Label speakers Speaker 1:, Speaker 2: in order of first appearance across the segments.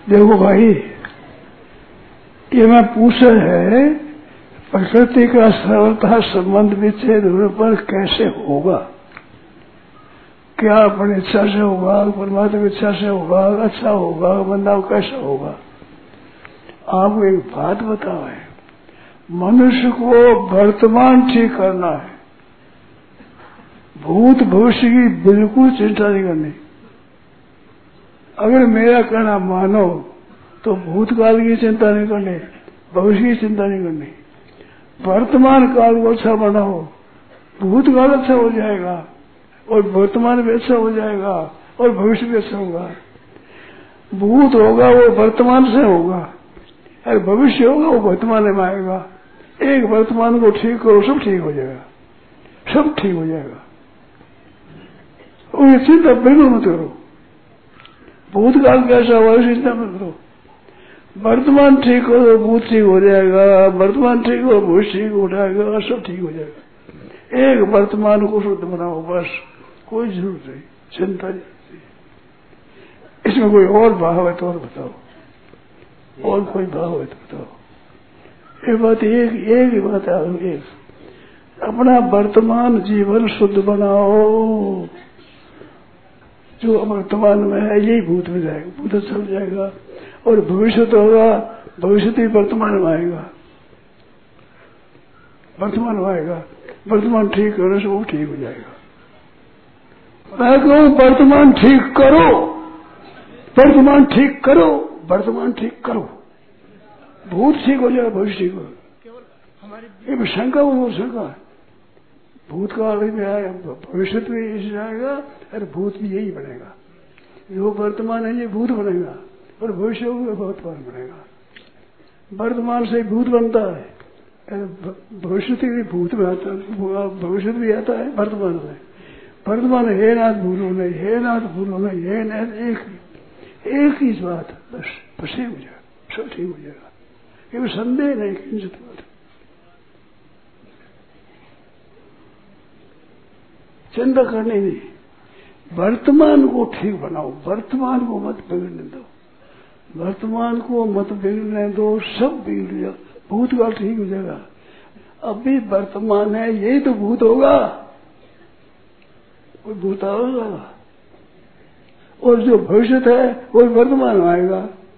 Speaker 1: देखो भाई, ये मैं पूछा है प्रकृति का सर्वथा संबंध विच्छेद होने पर कैसे होगा? क्या अपनी इच्छा से होगा, परमात्मा की इच्छा से होगा, अच्छा होगा, बंदा कैसा होगा? आपको एक बात बताओ है, मनुष्य को वर्तमान ठीक करना है, भूत भविष्य की बिल्कुल चिंता नहीं करनी। अगर मेरा कहना मानो तो भूतकाल की चिंता नहीं करनी, भविष्य की चिंता नहीं करनी। वर्तमान काल को अच्छा बनाओ, भूतकाल अच्छा हो जाएगा और वर्तमान भी अच्छा हो जाएगा और भविष्य भी अच्छा होगा। भूत होगा वो वर्तमान से होगा, और भविष्य होगा वो वर्तमान में आएगा। एक वर्तमान को ठीक करो, सब ठीक हो जाएगा, सब ठीक हो जाएगा। और ये चिंता बिल्कुल मत करो, भूतकाल कैसा हुआ चिंता मत करो। वर्तमान ठीक हो तो भूत ठीक हो जाएगा, वर्तमान ठीक हो भविष्य ठीक हो जाएगा, सब ठीक हो जाएगा। एक वर्तमान को शुद्ध बनाओ, बस, कोई जरूरत नहीं, चिंता नहीं। इसमें कोई और भाव है तो और बताओ, और कोई भाव है तो बताओ। ये बात एक ही बात है, एक अपना वर्तमान जीवन शुद्ध बनाओ। जो वर्तमान में है यही भूत में जाएगा, भूत चल जाएगा। और भविष्य तो होगा, भविष्य भी वर्तमान में आएगा, वर्तमान में आएगा। वर्तमान ठीक करो तो वो ठीक हो जाएगा। मैं कहूं वर्तमान ठीक करो, वर्तमान ठीक करो, वर्तमान ठीक करो, भूत ठीक हो जाएगा, भविष्य ठीक हो। ये शंका वो शंका है, भूतकाल में आएगा, भविष्य भी इसी जाएगा, और भूत भी यही बनेगा। जो वर्तमान है ये भूत बनेगा, और भविष्य वर्तमान बनेगा। वर्तमान से भूत बनता है, भविष्य भी भूत में आता है, भविष्य भी आता है वर्तमान में। वर्तमान है नाथ भूलो नहीं, है नाथ भूलो नहीं, है नाथ एक ही बात, बस बस ठीक हो जाएगा, सब ठीक हो जाएगा। ये संदेह नहीं किंचित बात, चिंता करनी नहीं। वर्तमान को ठीक बनाओ, वर्तमान को मत बिगड़ने दो, वर्तमान को मत बिगड़ने दो, सब बिगड़ जाएगा, भूतकाल ठीक हो जाएगा। अभी वर्तमान है यही तो भूत होगा, कोई भूत होगा। और जो भविष्य है वो वर्तमान में आएगा।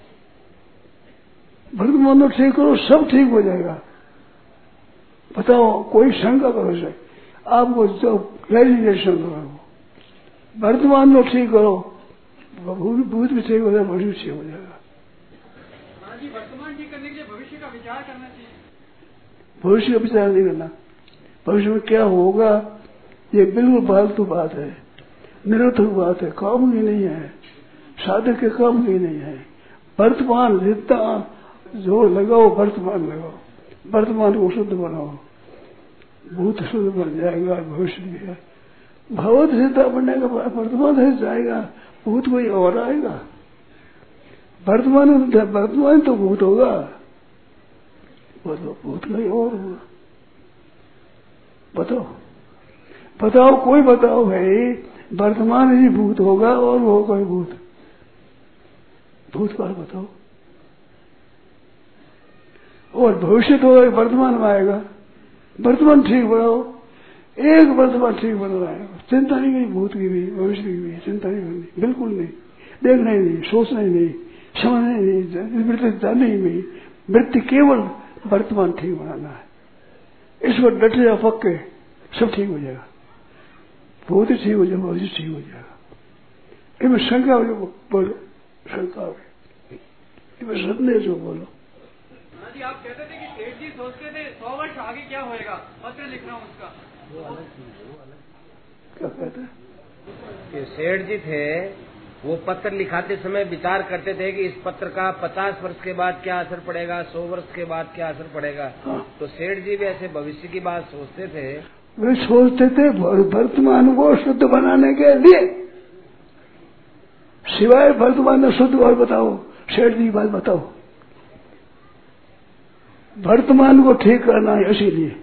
Speaker 1: वर्तमान को ठीक करो, सब ठीक हो जाएगा। बताओ, कोई शंका करो से आपको जो ग्रेजुएशन करो, वर्तमान को ठीक करो, भूत भी ठीक हो जाएगा, भविष्य ठीक हो जाएगा।
Speaker 2: वर्तमान ठीक करने के लिए भविष्य का विचार करना चाहिए।
Speaker 1: भविष्य का विचार नहीं करना, भविष्य में क्या होगा ये बिल्कुल फालतू बात है, निरर्थक बात है, काम की नहीं है, साधक के काम की नहीं है। वर्तमान जितना जोर लगाओ, वर्तमान लगाओ, वर्तमान को शुद्ध बनाओ, भूत शुद्ध बन जाएगा, भविष्य भी है। भगवत सीता बनने का वर्तमान से जाएगा, भूत कोई और आएगा। वर्तमान तो भूत होगा, भूत कोई और होगा। बताओ कोई बताओ भाई, वर्तमान ही भूत होगा और वो कोई भूतकाल बताओ। और भविष्य तो वर्तमान में आएगा, वर्तमान ठीक बनाओ, एक वर्तमान ठीक बन रहा है, चिंता नहीं करनी, भूत की भी भविष्य की भी चिंता नहीं करनी, बिल्कुल नहीं, देखना ही नहीं, सोचना ही नहीं, समझना ही नहीं, वृत्ति जानना ही नहीं। वृत्ति केवल वर्तमान ठीक बनाना है, इस पर डटे या पक्के, सब ठीक हो जाएगा, भूत ठीक हो जाएगा, भविष्य ठीक हो जाएगा। इनमें शंका बोलो, शंका इनमें संदेह जो बोलो।
Speaker 2: आप कहते थे कि सेठ जी सोचते थे 100 वर्ष आगे क्या होएगा, पत्र लिख रहा हूँ उसका।
Speaker 1: क्या कहते हैं?
Speaker 3: सेठ जी थे, वो पत्र लिखाते समय विचार करते थे कि इस पत्र का 50 वर्ष के बाद क्या असर पड़ेगा, 100 वर्ष के बाद क्या असर पड़ेगा।
Speaker 1: हाँ।
Speaker 3: तो सेठ जी भी ऐसे भविष्य की बात सोचते थे।
Speaker 1: वे सोचते थे वर्तमान को शुद्ध बनाने के लिए, सिवाय वर्तमान में शुद्ध और बताओ, सेठ जी की बात बताओ। वर्तमान को ठीक करना है, इसीलिए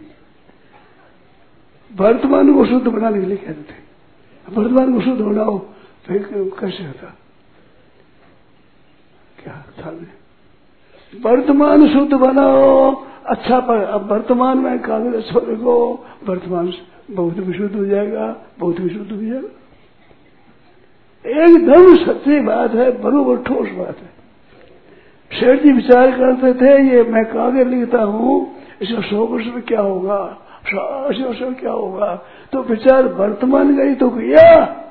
Speaker 1: वर्तमान को शुद्ध बनाने के लिए कहते थे। वर्तमान को शुद्ध बनाओ, फिर कैसे होता क्या? अच्छा नहीं। वर्तमान शुद्ध बनाओ, अच्छा पर अब वर्तमान में कांग्रेस छोड़ को वर्तमान बहुत विशुद्ध हो जाएगा, बहुत विशुद्ध हो जाएगा। एकदम सच्ची बात है, बरोबर ठोस बात है। शेठ जी विचार करते थे ये मैं कागज लिखता हूँ इसका 100 वर्ष में क्या होगा, 80 वर्ष में क्या होगा, तो विचार वर्तमान गई तो किया।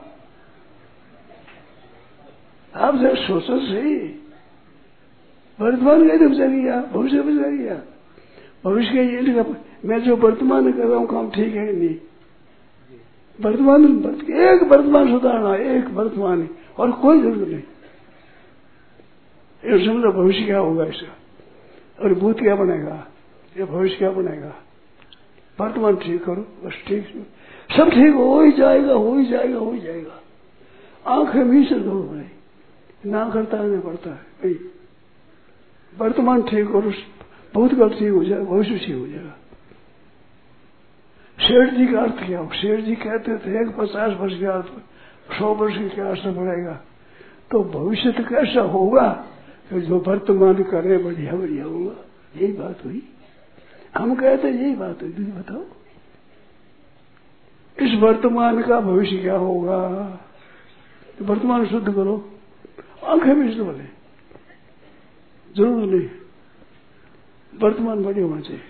Speaker 1: आप जरा सोचो सही, वर्तमान गई तो विचार किया, भविष्य विचार किया। भविष्य के ये मैं जो वर्तमान कर रहा हूँ काम ठीक है नहीं, वर्तमान एक वर्तमान सुधारना, एक वर्तमान और कोई जरूरत नहीं। ये समझो भविष्य क्या होगा इसका, और भूत क्या बनेगा, ये भविष्य क्या बनेगा। वर्तमान ठीक करो बस, ठीक सब ठीक हो ही जाएगा, हो ही जाएगा, हो ही जाएगा। आंखें भी से दो नहीं, ना करता नहीं पड़ता है नहीं। वर्तमान ठीक करो, बहुत गलत ठीक हो जाएगा, भविष्य ठीक हो जाएगा। शेठ जी का अर्थ क्या हो, शेठ जी कहते थे 50 वर्ष के अर्थ 100 वर्ष की क्या असर पड़ेगा। तो भविष्य तो कैसा होगा, तो जो वर्तमान करे बढ़िया बढ़िया होगा। यही बात हुई, हम कहते यही बात हुई। तुझे बताओ इस वर्तमान का भविष्य क्या होगा। तो वर्तमान शुद्ध करो, आंखें भी शुद्ध बोले, जरूर नहीं वर्तमान बढ़िया होना चाहिए।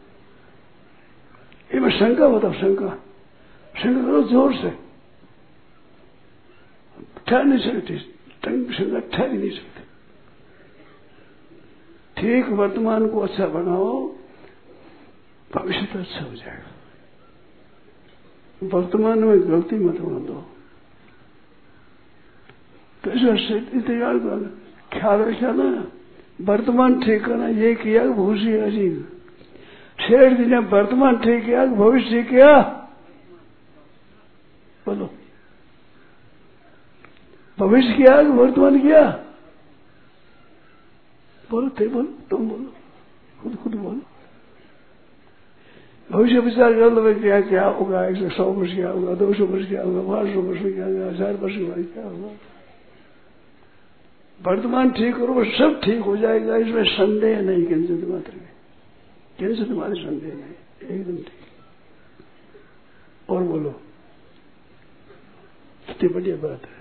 Speaker 1: ये मैं शंका बताओ, शंका करो जोर से, ठहर नहीं सकती शंका, ठहर नहीं सकती। ठीक वर्तमान को अच्छा बनाओ, भविष्य तो अच्छा हो जाएगा। वर्तमान में गलती मत होने दो। तो इस तैयार करना, ख्याल रखा ना, वर्तमान ठीक करना। ये किया भविष्य अजीब। शेठ जी ने वर्तमान ठीक किया, भविष्य ठीक किया। बोलो भविष्य किया कि वर्तमान किया, बोलो थे, बोलो तुम बोलो, खुद बोलो। भविष्य विचार कर लो क्या क्या होगा, 100 वर्ष क्या होगा, 200 वर्ष क्या होगा, 500 वर्ष में क्या होगा, 1000 वर्ष के बाद क्या होगा। वर्तमान ठीक करो, सब ठीक हो जाएगा, इसमें संदेह नहीं। किंचित मात्र में, किंचित मात्र संदेह नहीं, एकदम ठीक। और बोलो, इतनी बढ़िया बात है।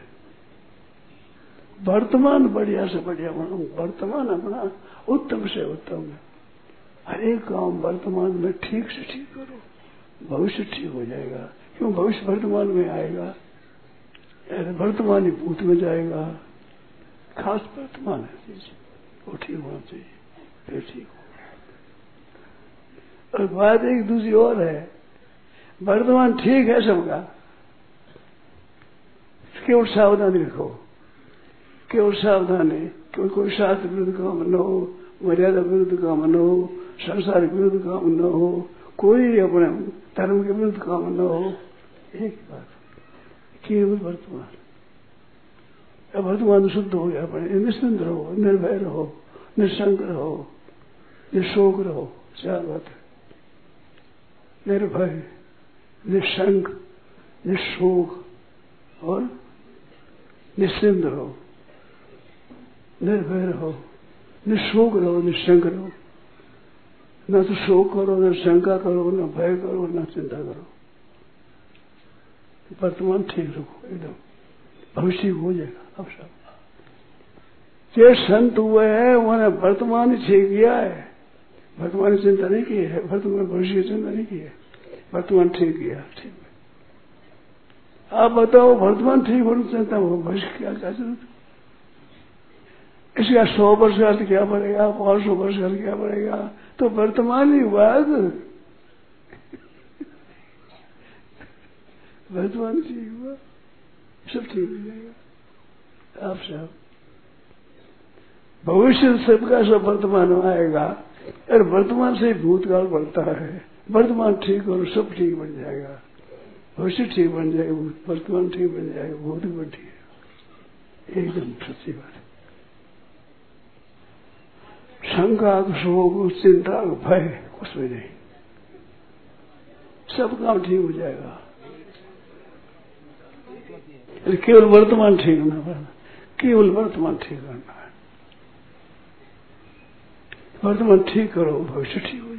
Speaker 1: वर्तमान बढ़िया से बढ़िया बनाओ, वर्तमान अपना उत्तम से उत्तम है। हर एक काम वर्तमान में ठीक से ठीक करो, भविष्य ठीक हो जाएगा। क्यों, भविष्य वर्तमान में आएगा, वर्तमान ही भूत में जाएगा। खास वर्तमान है वो ठीक होना चाहिए, फिर ठीक हो। और बात एक दूसरी और है, वर्तमान ठीक है सबका, केवल सावधानी रखो, केवल सावधानी। कोई शास्त्र विरुद्ध काम न हो, मर्यादा विरुद्ध काम न हो, संसार विरुद्ध काम न हो, कोई अपने धर्म के विरुद्ध काम न हो। एक बात, केवल वर्तमान। वर्तमान शुद्ध हो गया, अपने निश्चिंत रहो, निर्भय रहो, निशंक रहो, निशोक रहो। चार बात है, निर्भय, निशंक, निशोक और निश्चिंत रहो। निर्भय रहो, निशोक रहो, निशंक रहो। न तो शोक करो, न शंका करो, न भय करो, न चिंता करो। वर्तमान ठीक रखो एकदम, भविष्य हो जाएगा। अब सब जो संत हुए हैं उन्होंने वर्तमान ठीक किया है, वर्तमान की चिंता नहीं की है, वर्तमान भविष्य की चिंता नहीं की है, वर्तमान ठीक किया। ठीक है, आप बताओ वर्तमान ठीक होने की चिंता हो, भविष्य क्या क्या जरूरत है। इसका 100 वर्ष का क्या पड़ेगा, 500 वर्ष का क्या पड़ेगा, तो वर्तमान ही बात वर्तमान ठीक हुआ, सब ठीक हो जाएगा। आप सब भविष्य सबका सब वर्तमान में आएगा, और वर्तमान से भूतकाल बढ़ता है। वर्तमान ठीक और सब ठीक बन जाएगा, भविष्य ठीक बन जाएगा, वर्तमान ठीक बन जाएगा, भूत भी ठीक है। एकदम सच्ची बात है। शंका, शोक, चिंता, भय कुछ भी नहीं, सब काम ठीक हो जाएगा। केवल वर्तमान ठीक करना पड़ेगा, केवल वर्तमान ठीक करना है। वर्तमान ठीक करो, भविष्य ठीक हो